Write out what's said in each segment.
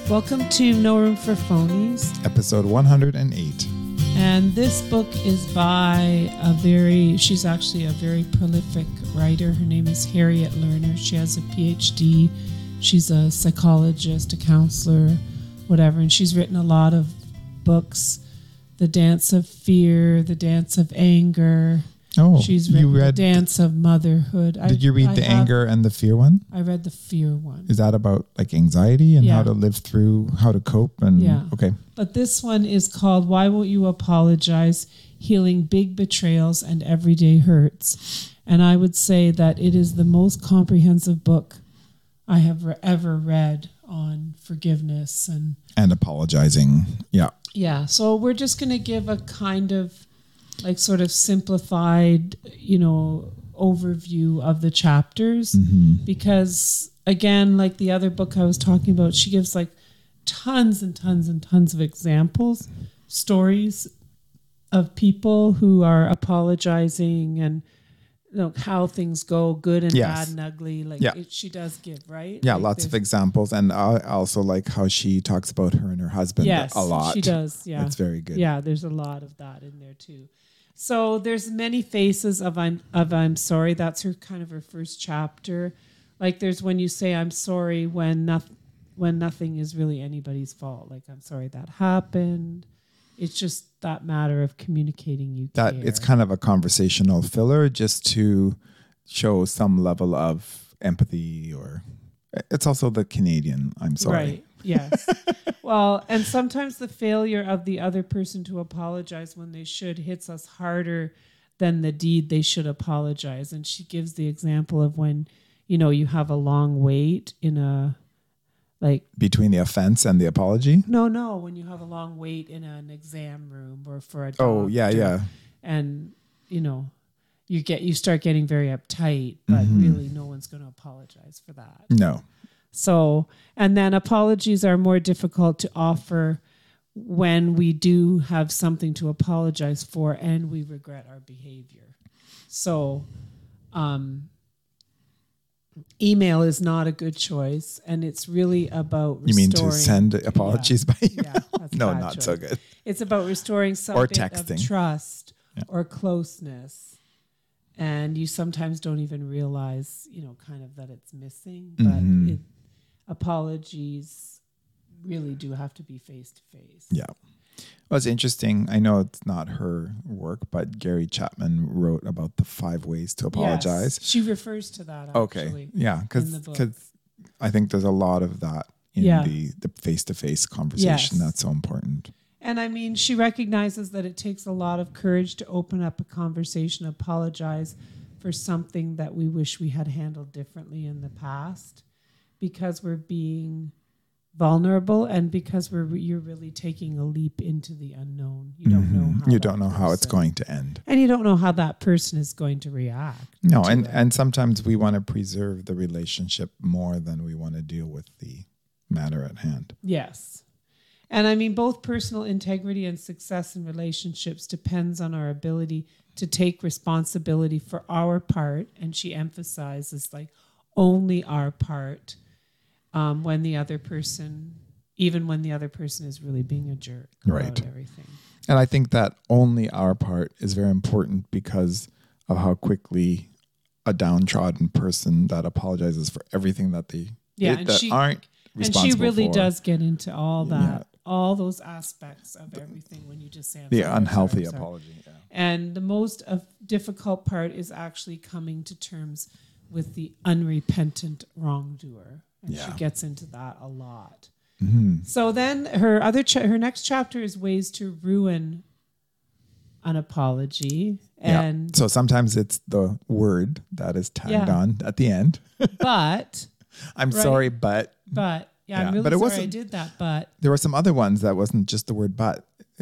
Welcome to No Room for Phonies. Episode 108. And this book is by she's actually a very prolific writer. Her name is Harriet Lerner. She has a PhD. She's a psychologist, a counselor, whatever. And she's written a lot of books. The Dance of Fear, The Dance of Anger. Oh, she's written The Dance of Motherhood. Did you read the anger and the fear one? I read the fear one. Is that about like anxiety and how to live through, how to cope? Okay. But this one is called Why Won't You Apologize? Healing Big Betrayals and Everyday Hurts. And I would say that it is the most comprehensive book I have ever read on forgiveness and apologizing. Yeah. Yeah. So we're just going to give a kind of like sort of simplified, overview of the chapters, because again, like the other book I was talking about, she gives like tons and tons and tons of examples, stories of people who are apologizing and how things go, good and bad and ugly. She does give, right? Yeah, like lots of examples. And I also like how she talks about her and her husband a lot. She does, yeah. It's very good. Yeah, there's a lot of that in there too. So there's many faces of I'm sorry. That's her kind of her first chapter. Like there's when you say I'm sorry when nothing is really anybody's fault. Like I'm sorry that happened. It's just that matter of communicating you care. It's kind of a conversational filler just to show some level of empathy, or it's also the Canadian I'm sorry. Right. Yes. Well, and sometimes the failure of the other person to apologize when they should hits us harder than the deed they should apologize. And she gives the example of when, you have a long wait in between the offense and the apology? No, when you have a long wait in an exam room or for a doctor. Oh, yeah. And, you start getting very uptight, but really no one's going to apologize for that. No. So, and then apologies are more difficult to offer when we do have something to apologize for and we regret our behavior. So, email is not a good choice, and it's really about restoring. You mean to send apologies by email? Yeah, that's no, bad not choice. so good. It's about restoring some or bit texting. of trust or closeness. And you sometimes don't even realize, kind of that it's missing. But apologies really do have to be face to face. Yeah. Well, it's interesting. I know it's not her work, but Gary Chapman wrote about the 5 ways to apologize. Yes, she refers to that, actually. Okay. Yeah, because I think there's a lot of that in the face-to-face conversation. That's so important. And I mean, she recognizes that it takes a lot of courage to open up a conversation, apologize for something that we wish we had handled differently in the past, because we're being vulnerable and because you're really taking a leap into the unknown. You don't know you don't know how it's going to end, and you don't know how that person is going to react. No, and sometimes we want to preserve the relationship more than we want to deal with the matter at hand. Yes. And I mean, both personal integrity and success in relationships depends on our ability to take responsibility for our part. And she emphasizes only our part when the other person, even when the other person is really being a jerk about everything. And I think that only our part is very important because of how quickly a downtrodden person that apologizes for everything that they did that aren't responsible for. And she really does get into all that. All those aspects of everything when you just say the unhealthy apology. Yeah. And the most difficult part is actually coming to terms with the unrepentant wrongdoer. And she gets into that a lot. Mm-hmm. So then her next chapter is ways to ruin an apology. And so sometimes it's the word that is tagged on at the end. But I'm sorry, but I'm really sorry I did that, but... There were some other ones that wasn't just the word but.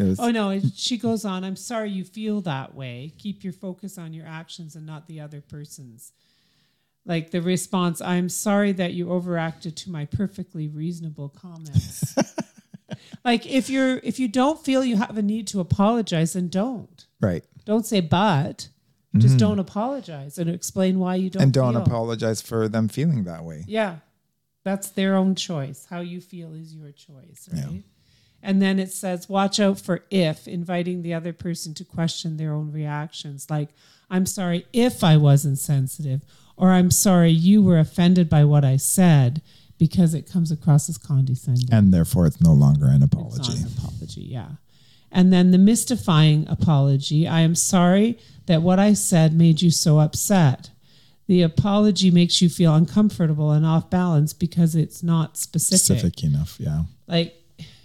She goes on, I'm sorry you feel that way. Keep your focus on your actions and not the other person's. Like the response, I'm sorry that you overreacted to my perfectly reasonable comments. Like if you don't feel you have a need to apologize, then don't. Right. Don't say but. Just don't apologize and explain why you don't. And don't apologize for them feeling that way. Yeah. that's their own choice. How you feel is your choice, right? Yeah. And then it says, watch out for if, inviting the other person to question their own reactions. Like, I'm sorry if I wasn't sensitive, or I'm sorry you were offended by what I said, because it comes across as condescending. And therefore it's no longer an apology. It's not an apology, yeah. And then the mystifying apology. I am sorry that what I said made you so upset. The apology makes you feel uncomfortable and off balance because it's not Specific enough, yeah. Like,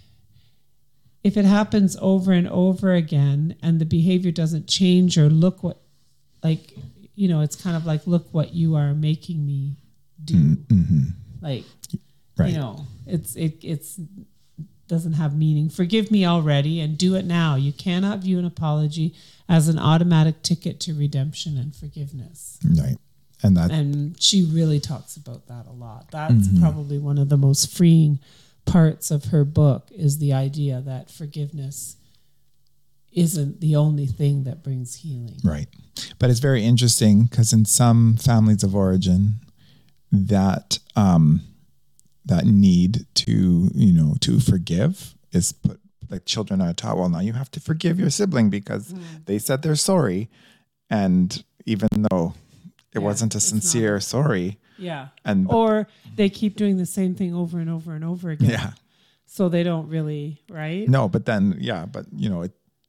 if it happens over and over again and the behavior doesn't change or look what, like, you know, it's kind of like, look what you are making me do. Mm-hmm. Like, right. You know, it's doesn't have meaning. Forgive me already and do it now. You cannot view an apology as an automatic ticket to redemption and forgiveness. Right. And she really talks about that a lot. That's probably one of the most freeing parts of her book, is the idea that forgiveness isn't the only thing that brings healing. Right. But it's very interesting because in some families of origin, that that need to, you know, to forgive is put, like children are taught, well, now you have to forgive your sibling because they said they're sorry. And even though it wasn't a sincere sorry. Yeah. Or they keep doing the same thing over and over and over again. Yeah. So they don't really, right? No, but then, but you know,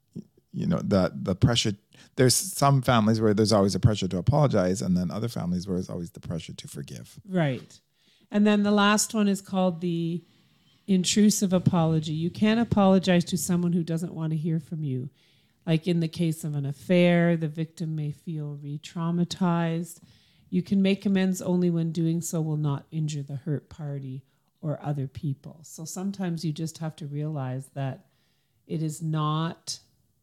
the pressure, there's some families where there's always a pressure to apologize, and then other families where there's always the pressure to forgive. Right. And then the last one is called the intrusive apology. You can't apologize to someone who doesn't want to hear from you. Like in the case of an affair, the victim may feel re-traumatized. You can make amends only when doing so will not injure the hurt party or other people. So sometimes you just have to realize that it is not,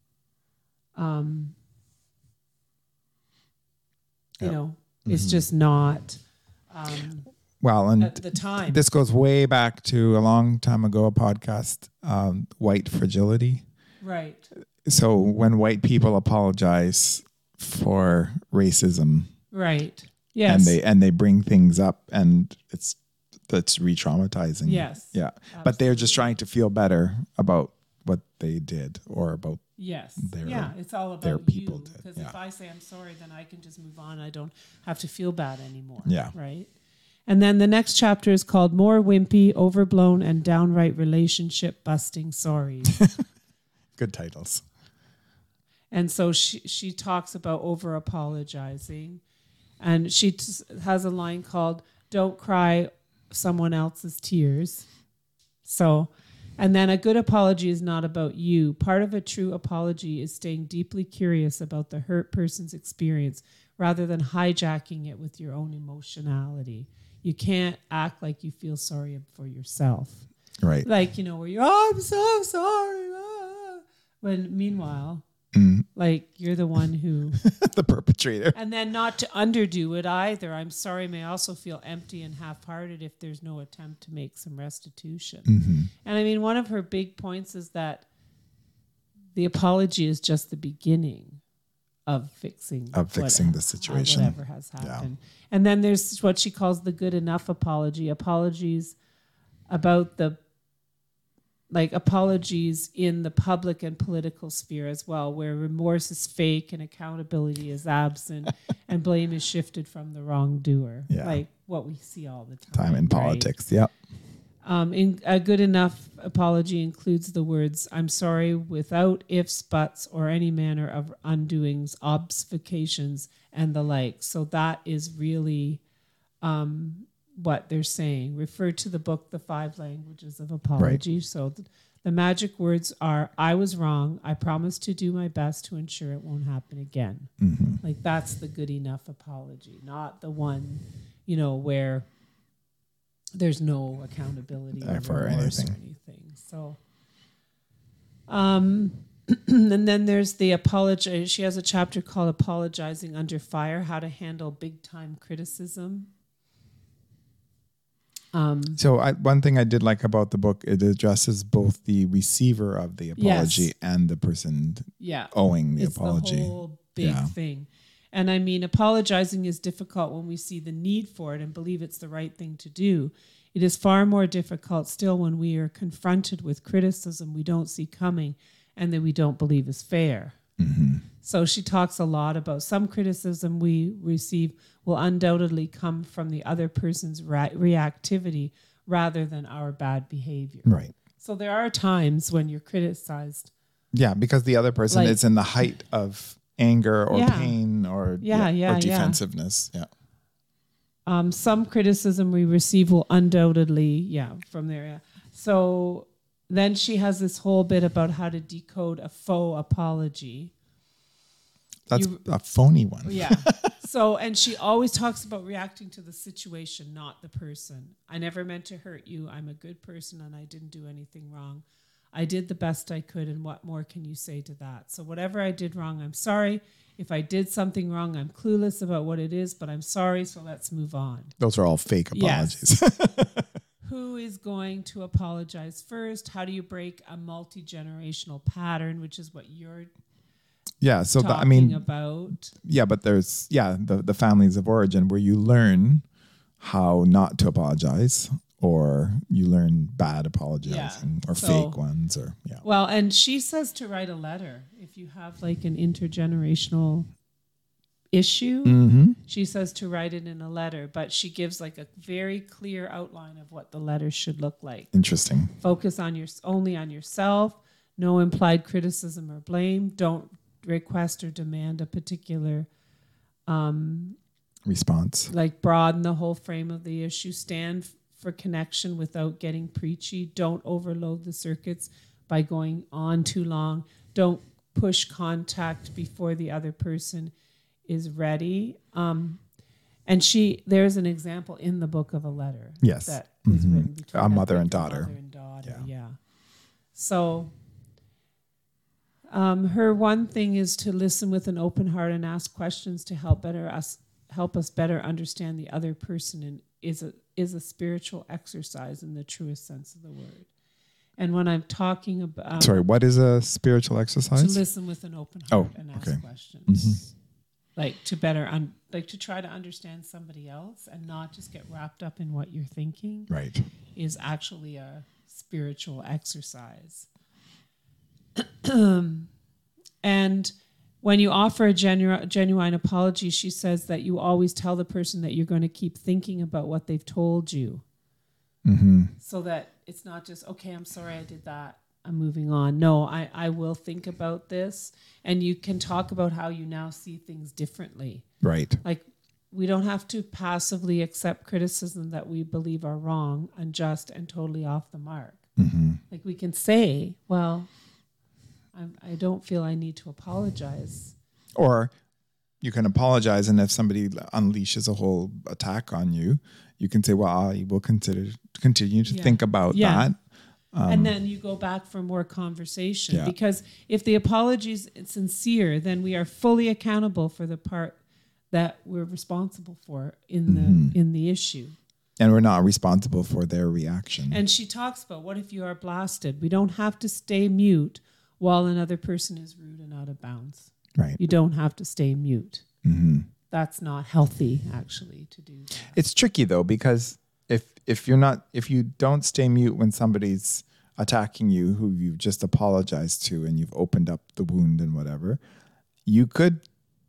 it's just not. Well, and at the time, this goes way back to a long time ago, a podcast, White Fragility. Right. So when white people apologize for racism, right? Yes, and they bring things up, and that's re-traumatizing. Yes, yeah. Absolutely. But they're just trying to feel better about what they did or about it's all about their people. Because if I say I'm sorry, then I can just move on. I don't have to feel bad anymore. Yeah, right. And then the next chapter is called More Wimpy, Overblown, and Downright Relationship Busting Sorries. Good titles. And so she talks about over apologizing, and she has a line called "Don't cry someone else's tears." So, and then a good apology is not about you. Part of a true apology is staying deeply curious about the hurt person's experience rather than hijacking it with your own emotionality. You can't act like you feel sorry for yourself. Right. Like, where you're, I'm so sorry. When meanwhile, like you're the one who the perpetrator. And then not to underdo it either. I'm sorry may also feel empty and half-hearted if there's no attempt to make some restitution. Mm-hmm. And I mean, one of her big points is that the apology is just the beginning of fixing the situation, whatever has happened. Yeah. And then there's what she calls the good enough apology. Apologies about apologies in the public and political sphere as well, where remorse is fake and accountability is absent and blame is shifted from the wrongdoer. Yeah. Like what we see all the time. In politics, yep. In a good enough apology includes the words, I'm sorry, without ifs, buts, or any manner of undoings, obfuscations, and the like. So that is really what they're saying. Refer to the book, The 5 Languages of Apology. Right. So the magic words are, I was wrong. I promise to do my best to ensure it won't happen again. Mm-hmm. Like that's the good enough apology, not the one, where there's no accountability for anything. So, and then there's the apology. She has a chapter called Apologizing Under Fire, How to Handle Big Time Criticism. So one thing I did like about the book, it addresses both the receiver of the apology and the person owing the apology. It's the whole big thing. And I mean, apologizing is difficult when we see the need for it and believe it's the right thing to do. It is far more difficult still when we are confronted with criticism we don't see coming and that we don't believe is fair. Mm-hmm. So she talks a lot about some criticism we receive will undoubtedly come from the other person's reactivity rather than our bad behavior. Right. So there are times when you're criticized. Yeah, because the other person is in the height of anger or pain or defensiveness. Yeah. Some criticism we receive will undoubtedly, from there. So then she has this whole bit about how to decode a faux apology. That's a phony one. Yeah. So, and she always talks about reacting to the situation, not the person. I never meant to hurt you. I'm a good person and I didn't do anything wrong. I did the best I could, and what more can you say to that? So whatever I did wrong, I'm sorry. If I did something wrong, I'm clueless about what it is, but I'm sorry, so let's move on. Those are all fake apologies. Yes. Who is going to apologize first? How do you break a multi-generational pattern, which is what you're talking about? Yeah, but there's the families of origin where you learn how not to apologize, or you learn bad apologizing or fake ones, or Well, and she says to write a letter if you have like an intergenerational issue. Mm-hmm. She says to write it in a letter, but she gives like a very clear outline of what the letter should look like. Interesting. Focus on only on yourself. No implied criticism or blame. Don't request or demand a particular response. Like broaden the whole frame of the issue. Stand for connection without getting preachy. Don't overload the circuits by going on too long. Don't push contact before the other person is ready. And there's an example in the book of a letter. Yes. That is written between a mother and daughter. Yeah. So her one thing is to listen with an open heart and ask questions to help us better understand the other person, and is a spiritual exercise in the truest sense of the word. And when I'm talking about... Sorry, what is a spiritual exercise? To listen with an open heart and ask questions. Mm-hmm. Like to to try to understand somebody else and not just get wrapped up in what you're thinking. Right. Is actually a spiritual exercise. And when you offer a genuine apology, she says that you always tell the person that you're going to keep thinking about what they've told you. Mm-hmm. So that it's not just, okay, I'm sorry I did that, I'm moving on. No, I will think about this. And you can talk about how you now see things differently. Right. Like, we don't have to passively accept criticism that we believe are wrong, unjust, and totally off the mark. Mm-hmm. Like, we can say, well, I don't feel I need to apologize. Or you can apologize, and if somebody unleashes a whole attack on you, you can say, well, I will continue to think about that. And then you go back for more conversation. Yeah. Because if the apology is sincere, then we are fully accountable for the part that we're responsible for in the issue. And we're not responsible for their reaction. And she talks about, what if you are blasted? We don't have to stay mute while another person is rude and out of bounds. Right. You don't have to stay mute. Mm-hmm. That's not healthy, actually, to do that. It's tricky though, because if you don't stay mute when somebody's attacking you, who you've just apologized to, and you've opened up the wound and whatever, you could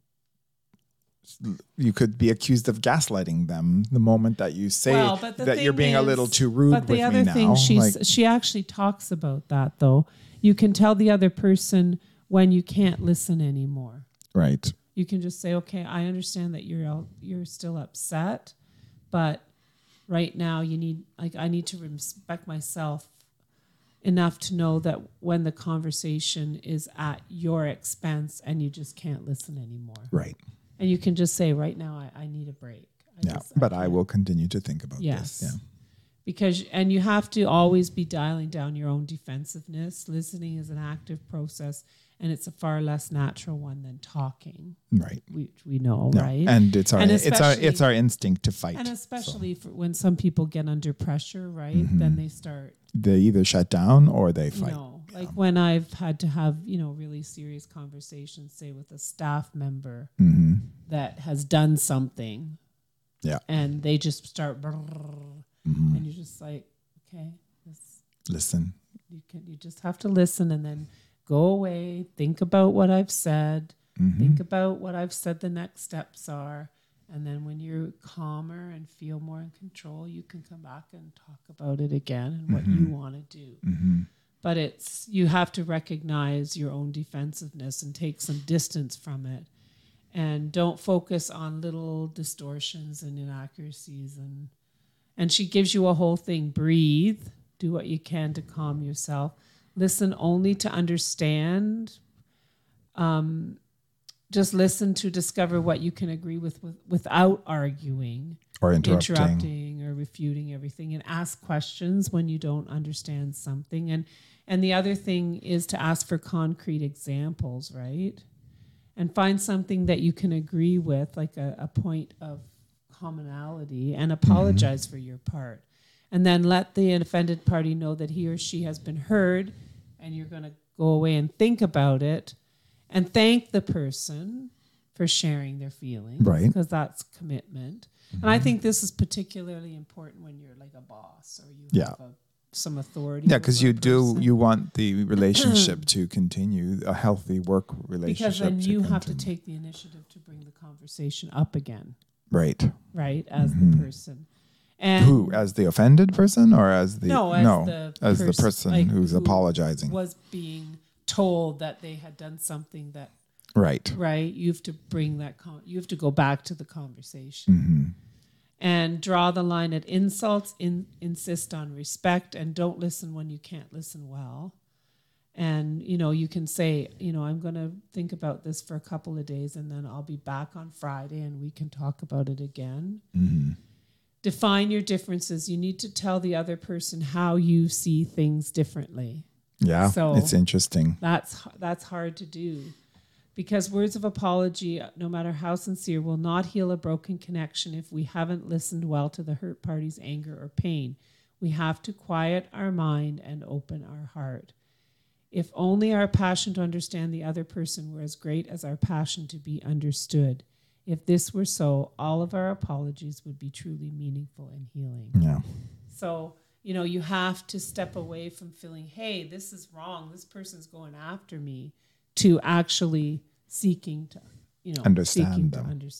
be accused of gaslighting them the moment that you say that you're being a little too rude with me now. But the other thing, she actually talks about that, though. You can tell the other person when you can't listen anymore. Right. You can just say, okay, I understand that you're still upset, but right now I need to respect myself enough to know that when the conversation is at your expense and you just can't listen anymore. Right. And you can just say, right now, I need a break. I will continue to think about this. Yeah. Because you have to always be dialing down your own defensiveness. Listening is an active process, and it's a far less natural one than talking. Right. We know, right? And it's our instinct to fight. And especially for when some people get under pressure, right? Mm-hmm. Then they either shut down or they fight. Like when I've had to have, really serious conversations, say with a staff member that has done something. Yeah. And they just start, And you're just like, okay, Listen. you just have to listen and then go away, think about what I've said, think about what I've said the next steps are. And then when you're calmer and feel more in control, you can come back and talk about it again and what you want to do. But you have to recognize your own defensiveness and take some distance from it. And don't focus on little distortions and inaccuracies. And she gives you a whole thing. Breathe. Do what you can to calm yourself. Listen only to understand. Just listen to discover what you can agree with without arguing or interrupting or refuting everything, and ask questions when you don't understand something. And the other thing is to ask for concrete examples, right? And find something that you can agree with, like a point of commonality, and apologize for your part. And then let the offended party know that he or she has been heard, and you're going to go away and think about it. And thank the person for sharing their feelings. Right. Because that's commitment. And I think this is particularly important when you're like a boss or you have some authority. Yeah, because you want the relationship to continue, a healthy work relationship. Because then you have to take the initiative to bring the conversation up again. Right. Right, as the person. And who, as the offended person, or as the the person like, who's apologizing? Was being told that they had done something that right. You have to bring that you have to go back to the conversation and draw the line at insults. Insist on respect, and don't listen when you can't listen well. And you can say, I'm going to think about this for a couple of days, and then I'll be back on Friday and we can talk about it again. Define your differences. You need to tell the other person how you see things differently. Yeah, so it's interesting. That's hard to do, because words of apology, no matter how sincere, will not heal a broken connection if we haven't listened well to the hurt party's anger or pain. We have to quiet our mind and open our heart. If only our passion to understand the other person were as great as our passion to be understood. If this were so, all of our apologies would be truly meaningful and healing. Yeah. So, you have to step away from feeling, hey, this is wrong, this person's going after me, to actually seeking to, understand.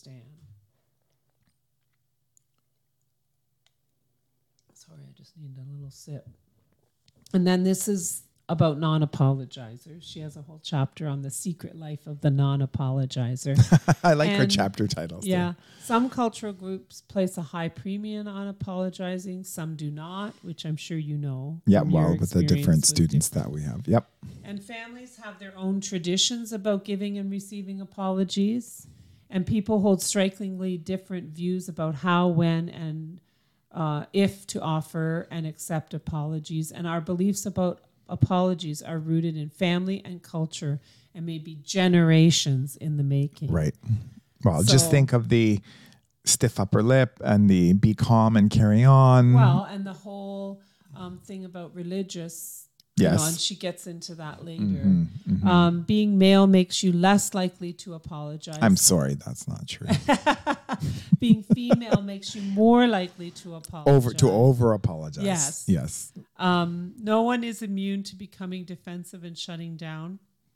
Sorry, I just need a little sip. And then this is about non-apologizers. She has a whole chapter on the secret life of the non-apologizer. I like her chapter titles. Yeah. Some cultural groups place a high premium on apologizing. Some do not, which I'm sure you know. Yeah, well, with the different students that we have. Yep. And families have their own traditions about giving and receiving apologies. And people hold strikingly different views about how, when, and if to offer and accept apologies. And our beliefs about apologies are rooted in family and culture and maybe generations in the making. Right. Well, just think of the stiff upper lip and the be calm and carry on. Well, and the whole thing about religious. Yes. And she gets into that later. Being male makes you less likely to apologize. I'm sorry, that's not true. Being female makes you more likely to apologize. Over apologize. Yes. Yes. No one is immune to becoming defensive and shutting down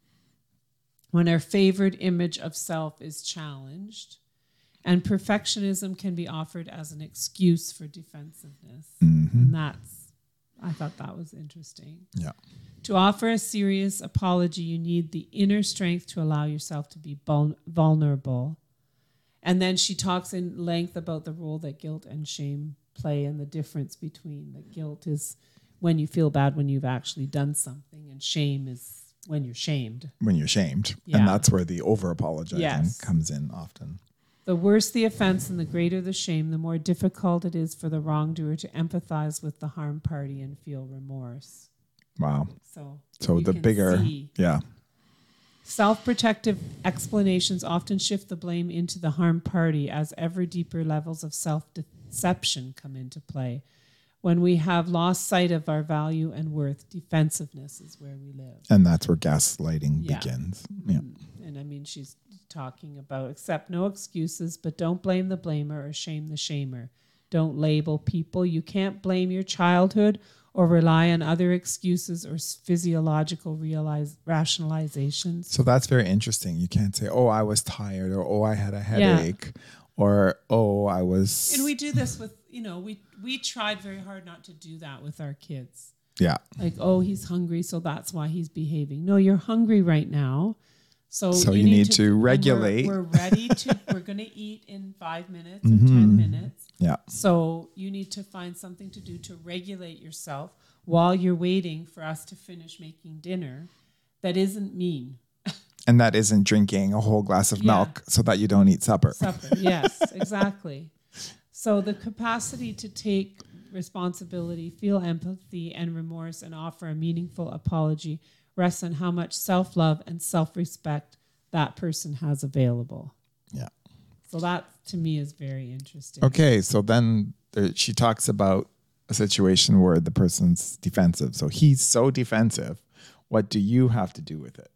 when our favored image of self is challenged. And perfectionism can be offered as an excuse for defensiveness. And I thought that was interesting. Yeah. To offer a serious apology, you need the inner strength to allow yourself to be vulnerable. And then she talks in length about the role that guilt and shame play, and the difference between the guilt is when you feel bad when you've actually done something, and shame is when you're shamed. When you're shamed. Yeah. And that's where the over apologizing comes in often. The worse the offense and the greater the shame, the more difficult it is for the wrongdoer to empathize with the harmed party and feel remorse. Wow. So the bigger, yeah. Self-protective explanations often shift the blame into the harmed party as ever deeper levels of self-deception come into play. When we have lost sight of our value and worth, defensiveness is where we live. And that's where gaslighting begins. Yeah. And I mean, she's talking about accept no excuses, but don't blame the blamer or shame the shamer. Don't label people. You can't blame your childhood or rely on other excuses or physiological rationalizations. So that's very interesting. You can't say, oh, I was tired, or oh, I had a headache, or oh, I was. And we do this with, we tried very hard not to do that with our kids. Yeah. Like, oh, he's hungry, so that's why he's behaving. No, you're hungry right now. So you need to regulate. We're ready to, we're going to eat in 5 minutes or 10 minutes. Yeah. So you need to find something to do to regulate yourself while you're waiting for us to finish making dinner. That isn't mean. And that isn't drinking a whole glass of milk so that you don't eat supper. Yes, exactly. So the capacity to take responsibility, feel empathy and remorse, and offer a meaningful apology rests on how much self-love and self-respect that person has available. Yeah. So that, to me, is very interesting. Okay, so then she talks about a situation where the person's defensive. So he's so defensive. What do you have to do with it?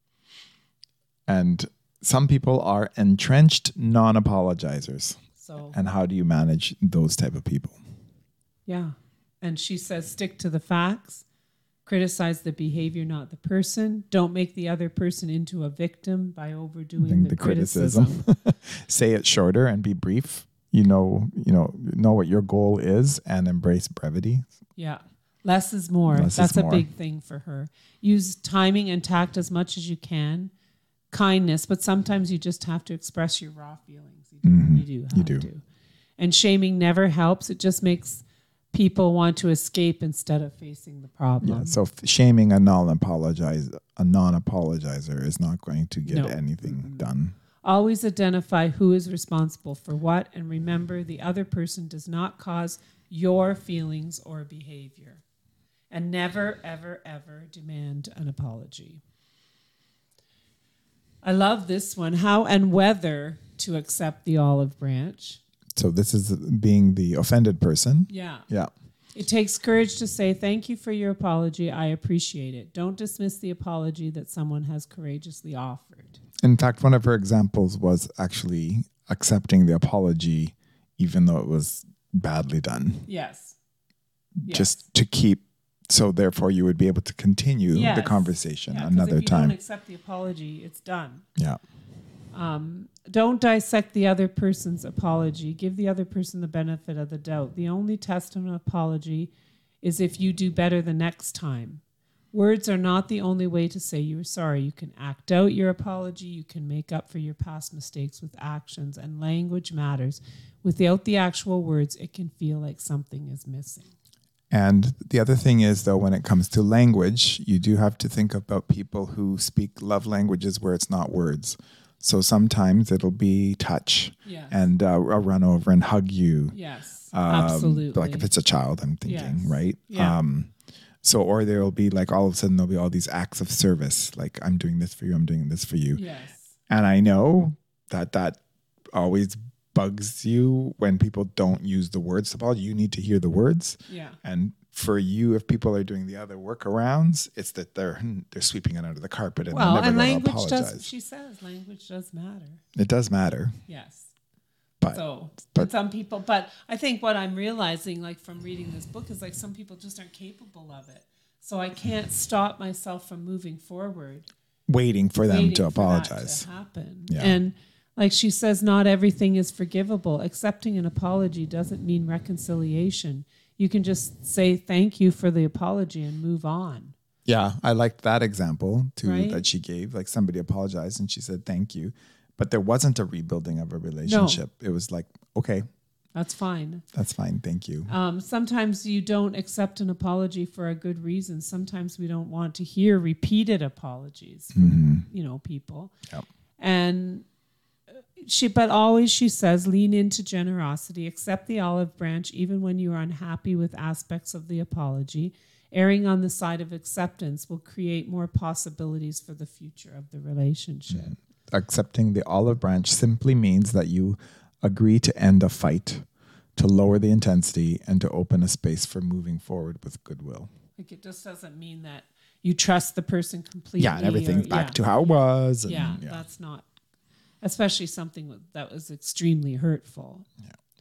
And some people are entrenched non-apologizers. So, and how do you manage those type of people? Yeah. And she says, stick to the facts. Criticize the behavior, not the person. Don't make the other person into a victim by overdoing the criticism. Say it shorter and be brief. Know what your goal is and embrace brevity. Yeah. Less is more. That's a big thing for her. Use timing and tact as much as you can. Kindness, but sometimes you just have to express your raw feelings. You do. And shaming never helps. It just makes people want to escape instead of facing the problem. Yeah, so shaming a non-apologizer is not going to get anything done. Always identify who is responsible for what, and remember the other person does not cause your feelings or behavior. And never, ever, ever demand an apology. I love this one. How and whether to accept the olive branch. So this is being the offended person. Yeah. Yeah. It takes courage to say, thank you for your apology. I appreciate it. Don't dismiss the apology that someone has courageously offered. In fact, one of her examples was actually accepting the apology, even though it was badly done. Yes. Just to keep, so therefore you would be able to continue the conversation another time. If you don't accept the apology, it's done. Yeah. Don't dissect the other person's apology. Give the other person the benefit of the doubt. The only test of an apology is if you do better the next time. Words are not the only way to say you are sorry. You can act out your apology. You can make up for your past mistakes with actions, and language matters. Without the actual words, it can feel like something is missing. And the other thing is, though, when it comes to language, you do have to think about people who speak love languages where it's not words. So sometimes it'll be touch and a run over and hug you. Yes, absolutely. Like if it's a child, I'm thinking, right? Yeah. Or there'll be like all of a sudden there'll be all these acts of service, like I'm doing this for you, I'm doing this for you. Yes. And I know that always bugs you when people don't use the words to apologize. You need to hear the words. Yeah. And for you, if people are doing the other workarounds, it's that they're sweeping it under the carpet and they're never going to apologize. She says language does matter. It does matter. Yes. But some people, but I think what I'm realizing, like from reading this book, is like some people just aren't capable of it. So I can't stop myself from moving forward, waiting for them to apologize. That to happen. Yeah. And like she says, not everything is forgivable. Accepting an apology doesn't mean reconciliation. You can just say thank you for the apology and move on. Yeah, I liked that example too, right? That she gave. Like somebody apologized and she said thank you, but there wasn't a rebuilding of a relationship. No. It was like, okay, that's fine. That's fine. Thank you. Sometimes you don't accept an apology for a good reason. Sometimes we don't want to hear repeated apologies from, people. Yep. And but always she says, lean into generosity, accept the olive branch, even when you are unhappy with aspects of the apology. Erring on the side of acceptance will create more possibilities for the future of the relationship. Mm. Accepting the olive branch simply means that you agree to end a fight, to lower the intensity, and to open a space for moving forward with goodwill. Like it just doesn't mean that you trust the person completely. Yeah, and everything's back to how it was. And, that's not, especially something that was extremely hurtful. Yeah.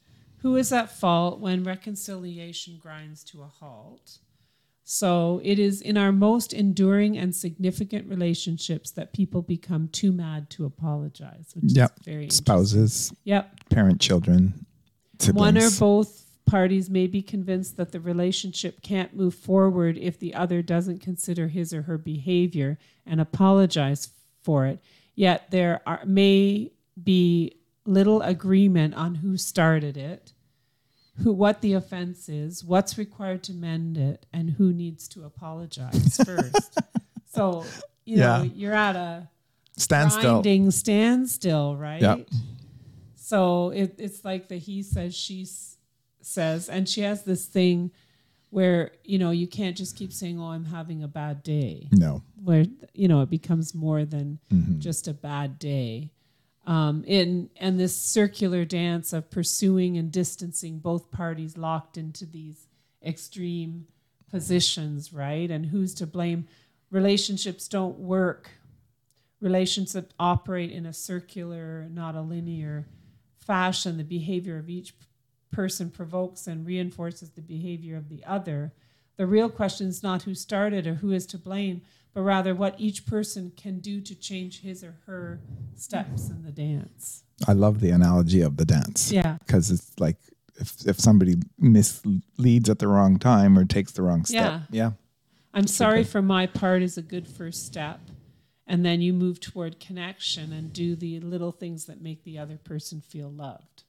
Who is at fault when reconciliation grinds to a halt? So it is in our most enduring and significant relationships that people become too mad to apologize, which is very interesting. Spouses, Yep. parent, children, siblings. One or both parties may be convinced that the relationship can't move forward if the other doesn't consider his or her behavior and apologize for it. Yet there may be little agreement on who started it, what the offense is, what's required to mend it, and who needs to apologize first. So, you're at a grinding standstill, right? Yep. So it's like the he says, she says, and she has this thing where, you can't just keep saying, oh, I'm having a bad day. No. Where, it becomes more than just a bad day. And this circular dance of pursuing and distancing both parties locked into these extreme positions, right? And who's to blame? Relationships don't work. Relationships operate in a circular, not a linear fashion. The behavior of each person provokes and reinforces the behavior of the other. The real question is not who started or who is to blame, but rather what each person can do to change his or her steps in the dance. I love the analogy of the dance. Yeah. Because it's like if somebody misleads at the wrong time or takes the wrong step. Yeah. I'm sorry for my part is a good first step. And then you move toward connection and do the little things that make the other person feel loved.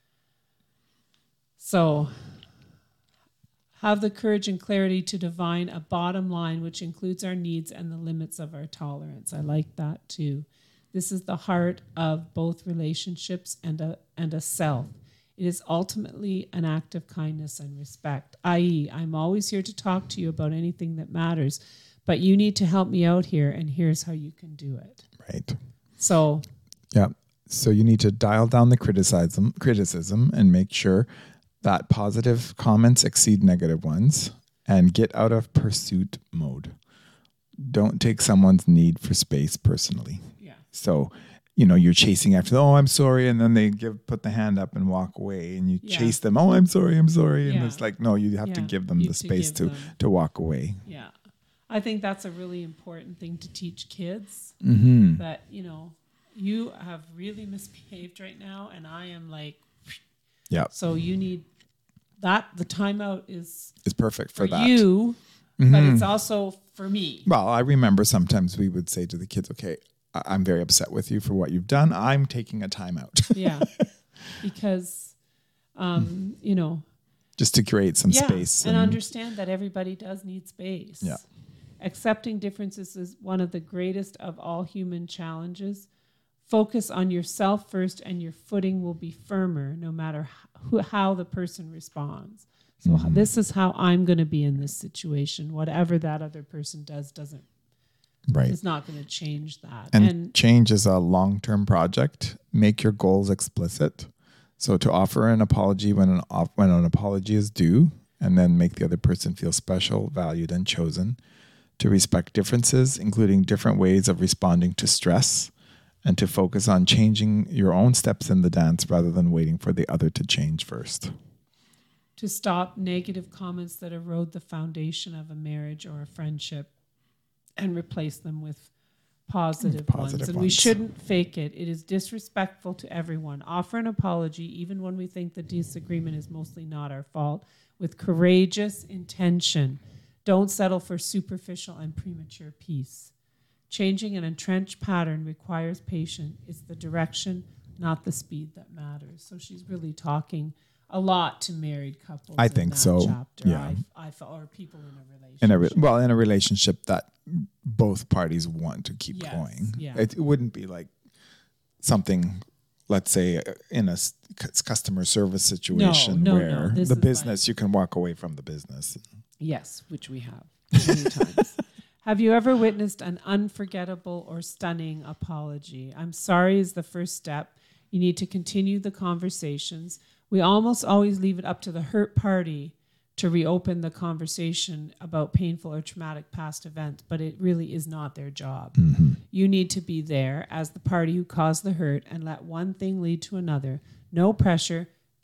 So have the courage and clarity to define a bottom line which includes our needs and the limits of our tolerance. I like that too. This is the heart of both relationships and a self. It is ultimately an act of kindness and respect, i.e., I'm always here to talk to you about anything that matters, but you need to help me out here, and here's how you can do it. Right. So. Yeah. So you need to dial down the criticism and make sure that positive comments exceed negative ones, and get out of pursuit mode. Don't take someone's need for space personally. Yeah. So, you're chasing after, oh, I'm sorry. And then they put the hand up and walk away, and you chase them. Oh, I'm sorry. And it's like, no, you have to give them the space to walk away. Yeah. I think that's a really important thing to teach kids that, you have really misbehaved right now. And I am like, yeah. So you need that. The timeout is perfect for that. You, but it's also for me. Well, I remember sometimes we would say to the kids, okay, I'm very upset with you for what you've done. I'm taking a timeout. Yeah. Because, just to create some space. And understand that everybody does need space. Yeah. Accepting differences is one of the greatest of all human challenges. Focus on yourself first, and your footing will be firmer no matter how the person responds. So this is how I'm going to be in this situation. Whatever that other person doesn't. Right. It's not going to change that. And change is a long-term project. Make your goals explicit. So to offer an apology when an apology is due, and then make the other person feel special, valued, and chosen. To respect differences, including different ways of responding to stress, and to focus on changing your own steps in the dance rather than waiting for the other to change first. To stop negative comments that erode the foundation of a marriage or a friendship, and replace them with positive ones. And we shouldn't fake it. It is disrespectful to everyone. Offer an apology, even when we think the disagreement is mostly not our fault, with courageous intention. Don't settle for superficial and premature peace. Changing an entrenched pattern requires patience. It's the direction, not the speed, that matters. So she's really talking a lot to married couples. I think so. Chapter. Yeah. I felt, or people in a relationship. In a relationship that both parties want to keep going. Yeah. It wouldn't be like something, let's say, in a customer service situation where the business, you can walk away from the business. Yes, which we have many times. Have you ever witnessed an unforgettable or stunning apology? I'm sorry is the first step. You need to continue the conversations. We almost always leave it up to the hurt party to reopen the conversation about painful or traumatic past events, but it really is not their job. Mm-hmm. You need to be there as the party who caused the hurt and let one thing lead to another. No pressure,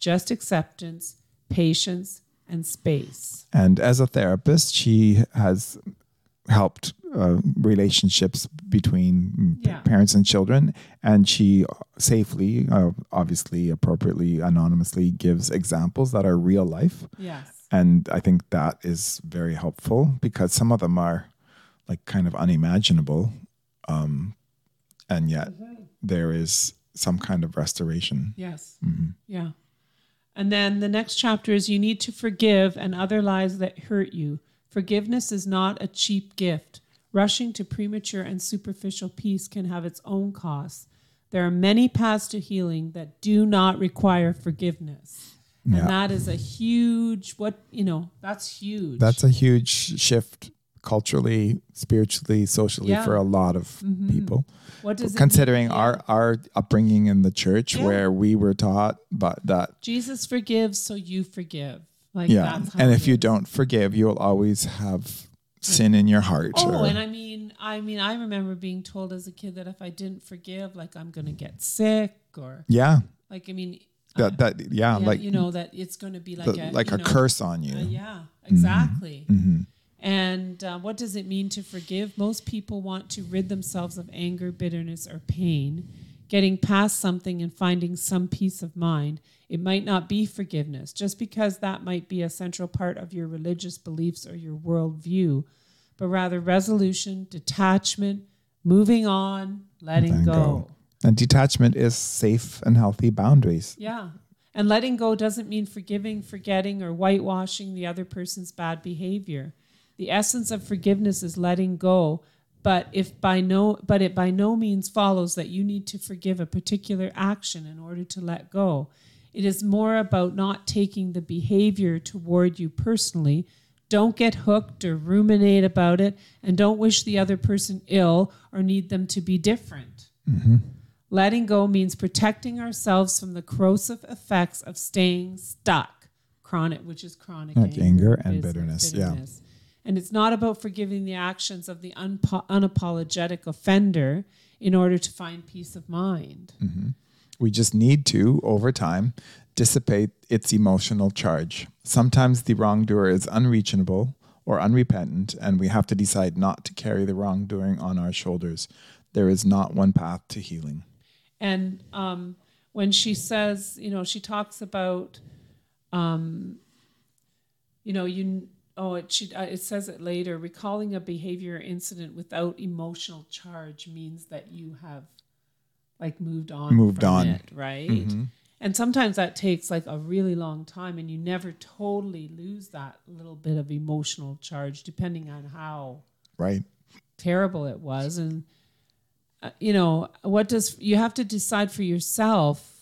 just acceptance, patience, and space. And as a therapist, she has helped relationships between parents and children. And she safely, obviously, appropriately, anonymously gives examples that are real life. Yes. And I think that is very helpful because some of them are like kind of unimaginable. And yet there is some kind of restoration. Yes. Mm-hmm. Yeah. And then the next chapter is you need to forgive and other lives that hurt you. Forgiveness is not a cheap gift. Rushing to premature and superficial peace can have its own costs. There are many paths to healing that do not require forgiveness. Yeah. And that is a huge, that's huge. That's a huge shift culturally, spiritually, socially for a lot of people. What does considering it mean? our upbringing in the church where we were taught that Jesus forgives, so you forgive. That's how and if you don't forgive, you'll always have sin in your heart. And I mean, I remember being told as a kid that if I didn't forgive, like I'm going to get sick or that it's going to be like a curse on you. Exactly. Mm-hmm. And what does it mean to forgive? Most people want to rid themselves of anger, bitterness, or pain. Getting past something and finding some peace of mind. It might not be forgiveness, just because that might be a central part of your religious beliefs or your worldview, but rather resolution, detachment, moving on, letting go. And detachment is safe and healthy boundaries. Yeah. And letting go doesn't mean forgiving, forgetting, or whitewashing the other person's bad behavior. The essence of forgiveness is letting go, but it by no means follows that you need to forgive a particular action in order to let go. It is more about not taking the behavior toward you personally. Don't get hooked or ruminate about it, and don't wish the other person ill or need them to be different. Mm-hmm. Letting go means protecting ourselves from the corrosive effects of staying stuck, which is chronic anger and bitterness. Yeah. And it's not about forgiving the actions of the unapologetic offender in order to find peace of mind. Mm-hmm. We just need to, over time, dissipate its emotional charge. Sometimes the wrongdoer is unreachable or unrepentant, and we have to decide not to carry the wrongdoing on our shoulders. There is not one path to healing. And when she says, she talks about, it says it later, recalling a behavior or incident without emotional charge means that you have moved on it, right? Mm-hmm. And sometimes that takes a really long time, and you never totally lose that little bit of emotional charge depending on how terrible it was. And you have to decide for yourself.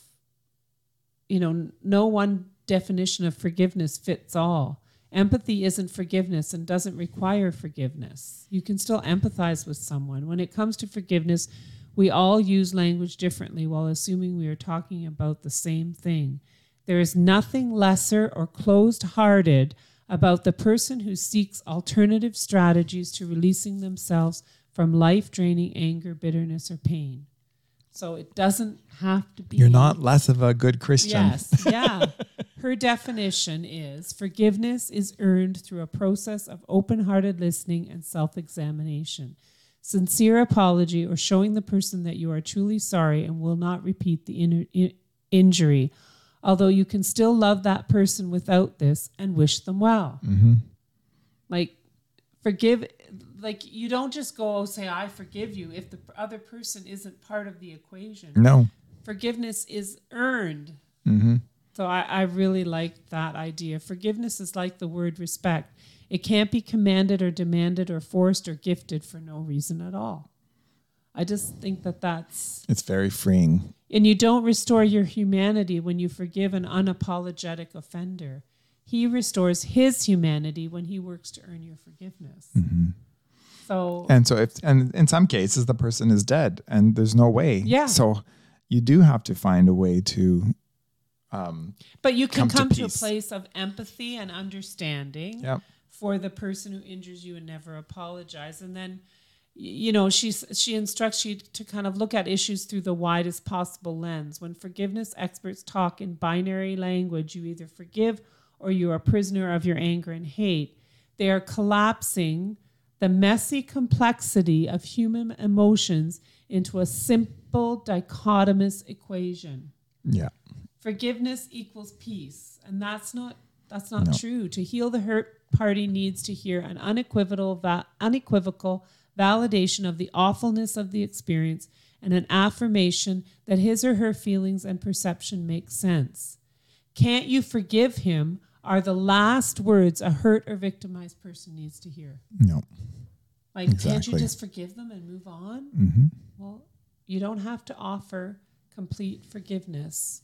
No one definition of forgiveness fits all. Empathy isn't forgiveness and doesn't require forgiveness. You can still empathize with someone. When it comes to forgiveness, we all use language differently while assuming we are talking about the same thing. There is nothing lesser or closed-hearted about the person who seeks alternative strategies to releasing themselves from life-draining anger, bitterness, or pain. So it doesn't have to be... You're not less of a good Christian. Yes, yeah. Her definition is, forgiveness is earned through a process of open-hearted listening and self-examination. Sincere apology or showing the person that you are truly sorry and will not repeat the injury, although you can still love that person without this and wish them well. Mm-hmm. Forgive, you don't just go, say, I forgive you if the other person isn't part of the equation. No. Forgiveness is earned. Mm-hmm. So I really like that idea. Forgiveness is like the word respect. It can't be commanded or demanded or forced or gifted for no reason at all. I just think that's... It's very freeing. And you don't restore your humanity when you forgive an unapologetic offender. He restores his humanity when he works to earn your forgiveness. Mm-hmm. So and in some cases the person is dead and there's no way. Yeah. So you do have to find a way to but you can come to a place of empathy and understanding for the person who injures you and never apologize. And then, she instructs you to kind of look at issues through the widest possible lens. When forgiveness experts talk in binary language, you either forgive or you are a prisoner of your anger and hate. They are collapsing the messy complexity of human emotions into a simple dichotomous equation. Yeah. Forgiveness equals peace. And that's not No. true. To heal the hurt, party needs to hear an unequivocal validation of the awfulness of the experience and an affirmation that his or her feelings and perception make sense. Can't you forgive him are the last words a hurt or victimized person needs to hear. No. Like, Exactly. can't you just forgive them and move on? Mm-hmm. Well, you don't have to offer complete forgiveness.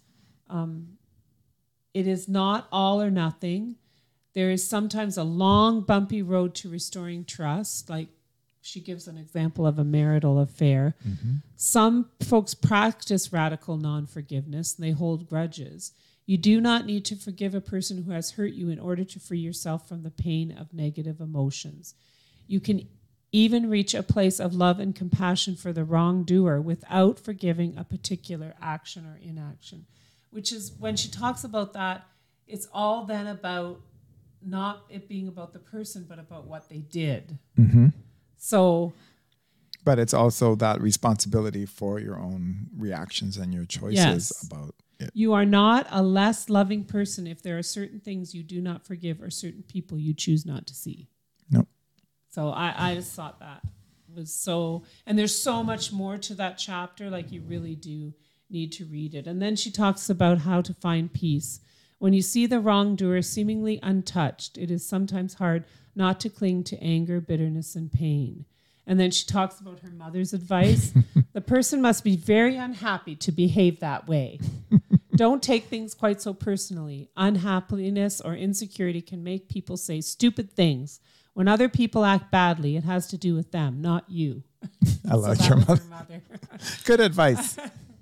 It is not all or nothing. There is sometimes a long, bumpy road to restoring trust. Like she gives an example of a marital affair. Mm-hmm. Some folks practice radical non-forgiveness. They hold grudges. You do not need to forgive a person who has hurt you in order to free yourself from the pain of negative emotions. You can even reach a place of love and compassion for the wrongdoer without forgiving a particular action or inaction. Which is, when she talks about that, it's all then about not it being about the person, but about what they did. Mm-hmm. So, but it's also that responsibility for your own reactions and your choices about it. You are not a less loving person if there are certain things you do not forgive or certain people you choose not to see. No. So I just thought that was so, and there's so much more to that chapter. Like you really do need to read it. And then she talks about how to find peace. When you see the wrongdoer seemingly untouched, it is sometimes hard not to cling to anger, bitterness, and pain. And then she talks about her mother's advice. The person must be very unhappy to behave that way. Don't take things quite so personally. Unhappiness or insecurity can make people say stupid things. When other people act badly, it has to do with them, not you. I like your mother. Good advice.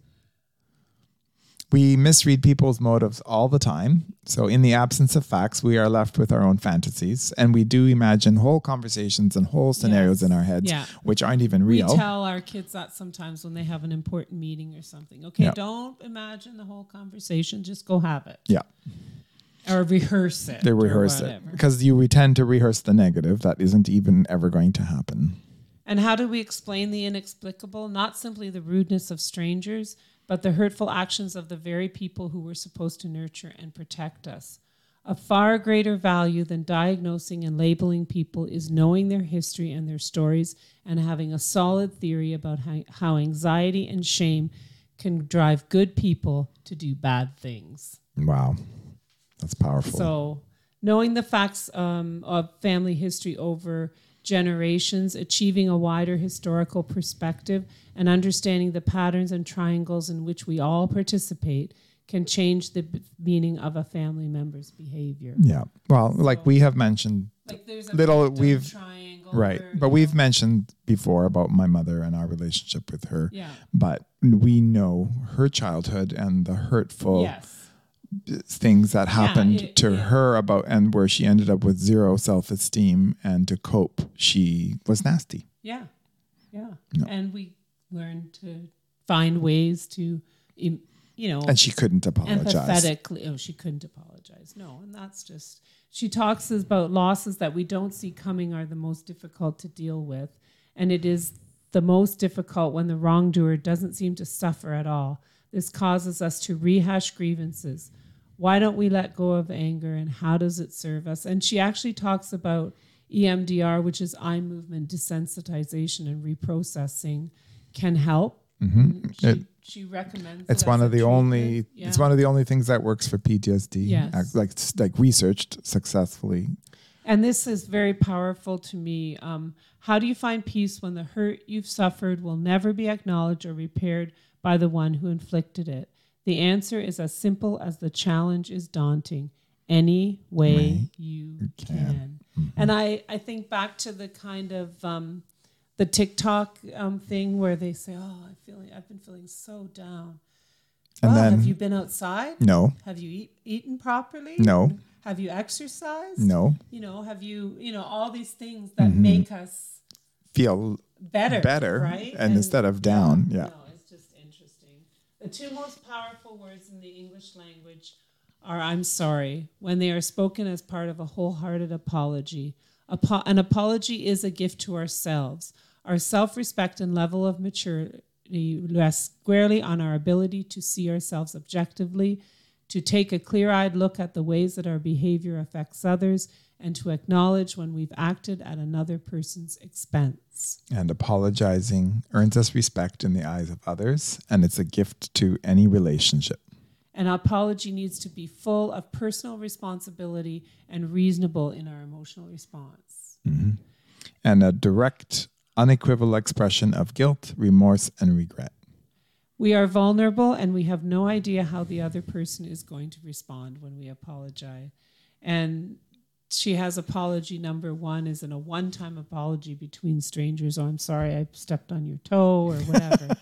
We misread people's motives all the time. So in the absence of facts, we are left with our own fantasies. And we do imagine whole conversations and whole scenarios in our heads, which aren't even real. We tell our kids that sometimes when they have an important meeting or something. Okay, don't imagine the whole conversation. Just go have it. Yeah. Or rehearse it. They rehearse it. Because you tend to rehearse the negative that isn't even ever going to happen. And how do we explain the inexplicable? Not simply the rudeness of strangers, but the hurtful actions of the very people who were supposed to nurture and protect us. A far greater value than diagnosing and labeling people is knowing their history and their stories and having a solid theory about how anxiety and shame can drive good people to do bad things. Wow. That's powerful. So knowing the facts of family history over generations, achieving a wider historical perspective, and understanding the patterns and triangles in which we all participate can change the meaning of a family member's behavior. Yeah. Well, like we have mentioned, like there's a triangle. Right. But we've mentioned before about my mother and our relationship with her. Yeah. But we know her childhood and the hurtful things that happened to her about, and where she ended up with zero self-esteem, and to cope, she was nasty. Yeah. Yeah. No. And we learned to find ways to, and she couldn't apologize. Empathetically. She couldn't apologize. No. And that's just, she talks about losses that we don't see coming are the most difficult to deal with. And it is the most difficult when the wrongdoer doesn't seem to suffer at all. This causes us to rehash grievances. Why don't we let go of anger, and how does it serve us? And she actually talks about EMDR, which is eye movement desensitization and reprocessing, can help. Mm-hmm. She recommends it's one of the only it's one of the only things that works for PTSD. Yes. Like researched successfully. And this is very powerful to me. How do you find peace when the hurt you've suffered will never be acknowledged or repaired by the one who inflicted it? The answer is as simple as the challenge is daunting. Any way you can. Mm-hmm. And I think back to the kind of the TikTok thing where they say, I've been feeling so down. And then, have you been outside? No. Have you eaten properly? No. Have you exercised? No. Have you, all these things that make us feel better, right? and instead of down. Yeah. No, it's just interesting. The two most powerful words in the English language are "I'm sorry" when they are spoken as part of a wholehearted apology. An apology is a gift to ourselves. Our self-respect and level of maturity rests squarely on our ability to see ourselves objectively, to take a clear-eyed look at the ways that our behavior affects others, and to acknowledge when we've acted at another person's expense. And apologizing earns us respect in the eyes of others, and it's a gift to any relationship. An apology needs to be full of personal responsibility and reasonable in our emotional response. Mm-hmm. And a direct, unequivocal expression of guilt, remorse, and regret. We are vulnerable and we have no idea how the other person is going to respond when we apologize. And she has apology number 1 is in a one-time apology between strangers. Oh, I'm sorry, I stepped on your toe or whatever.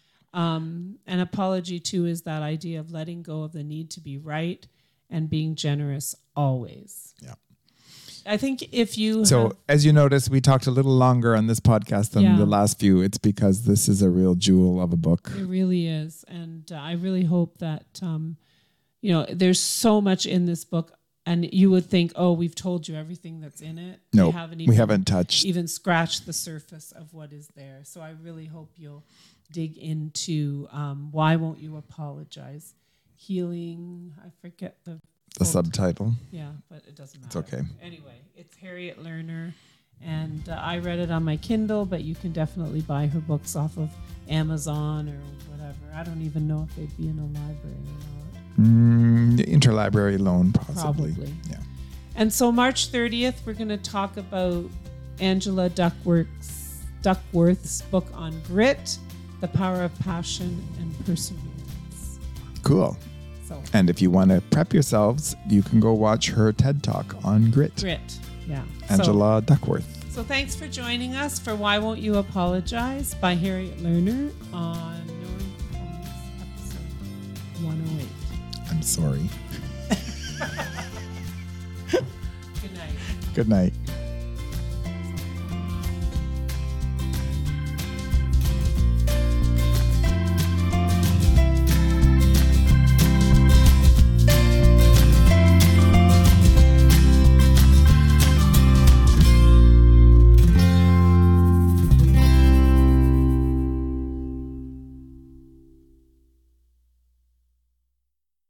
An apology 2 is that idea of letting go of the need to be right and being generous always. Yeah. I think if you... So as you notice, we talked a little longer on this podcast than the last few. It's because this is a real jewel of a book. It really is. And I really hope that, there's so much in this book. And you would think, oh, we've told you everything that's in it. No, we haven't touched. Even scratched the surface of what is there. So I really hope you'll dig into Why Won't You Apologize? Healing, I forget the subtitle. Yeah, but it doesn't matter. It's okay. Anyway, it's Harriet Lerner. And I read it on my Kindle, but you can definitely buy her books off of Amazon or whatever. I don't even know if they'd be in a library or not. The interlibrary loan, possibly. Probably. Yeah. And so March 30th, we're going to talk about Angela Duckworth's book on grit, the power of passion and perseverance. Cool. So, and if you want to prep yourselves, you can go watch her TED Talk on grit. Grit, yeah. Angela Duckworth. So thanks for joining us for Why Won't You Apologize by Harriet Lerner on Knowing Performance episode 108. I'm sorry. Good night. Good night.